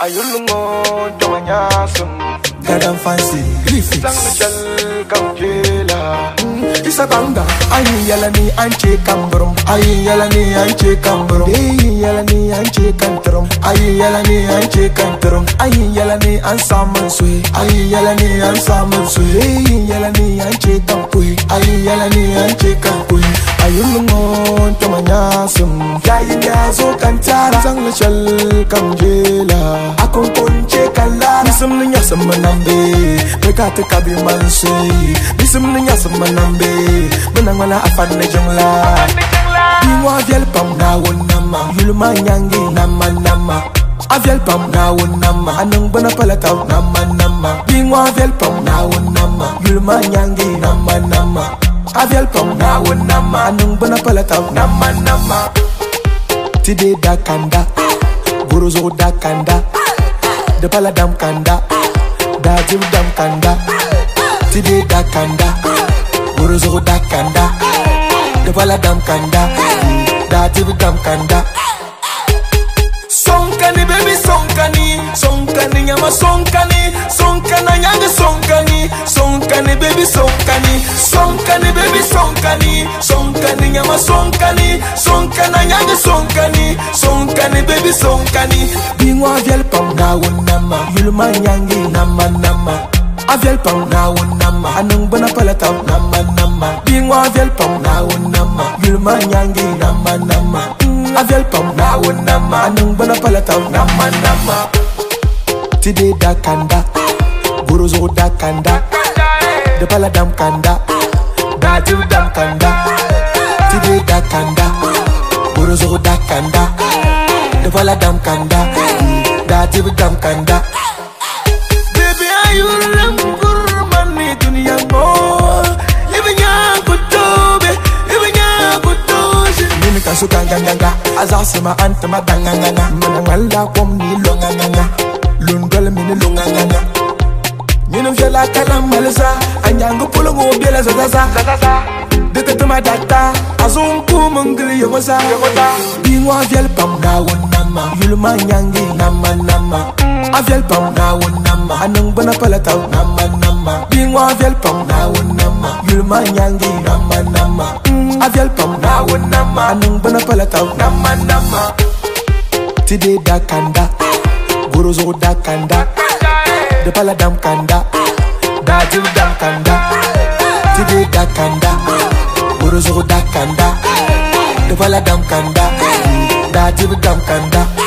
Ayulungo Jomanyasum Gadam fancy Refix Michel Kamjela Isa banga Ayi yalani anche kamburum Ayi yalani anche kamburum Ayi yalani anche kanturum Ayi yalani anche kanturum Ayi yalani ansamun sui Ayi yalani ansamun sui Ayi yalani anche kampui Ayi yalani anche kampui Ayulungo Jomanyasum Yayi nyazo kantara Sang Michel Kamjela Akon konche kala Nisum niya samanambe Mekate kabi mansui Nisum niya samanambe Menang mana afan na jungla Bingwa viel pam na won nama Yulma nyangi nama nama Aviel pam na won nama Anong bana palataw nama nama Bingwa viel pam na won nama Yulma nyangi nama nama Aviel pam na won nama Anong bana palataw nama nama Tide da kanda Buruzo da kanda De paladam kanda Da jim dam kanda Tide da kanda Buruzo da kanda De paladam kanda Da jim dam kanda Sonkani baby sonkani Sonkani nyama sonkani Sonkana nyanga sonkani Sonkani baby sonkani Sonkani baby sonkani Sonkani nyama sonkani Sonkana nyanga sonkani Sonkani baby sonkani Bingwa viel pam na won nama Yulma nyangi nama nama Aviel pam na won nama Anong bana palataw nama nama Bingwa viel pam na won nama Yulma nyangi nama nama Aviel pam na won nama Anong bana palataw nama nama Tide da kanda Buruzo da kanda De paladam kanda Da jim dam kanda Tide da kanda Buruzo da kanda De paladam kanda Da jim dam kanda Baby ayuram kurmani dunia mo Ibanya kutobe Ibanya kutobe Mimi kasuka nganganga Azasima antama danganganga Manangala kom ni longanganga Lundol mini longanganga Minum jala kalam malasa Anyangu pulungu biela zazaza Dete tuma data Azunku mungli yomosa Bingwa viel pam na won nama Yulma nyangi nama nama Aviel pam na won nama Anong bana palataw nama nama Bingwa viel pam na won nama Yulma nyangi nama nama Aviel pam na won nama Anong bana palataw nama nama Tide da kanda Buruzo da kanda De paladam kanda Da jim dam kanda Tide da kanda Buruzo da kanda De paladam kanda Da jim dam kanda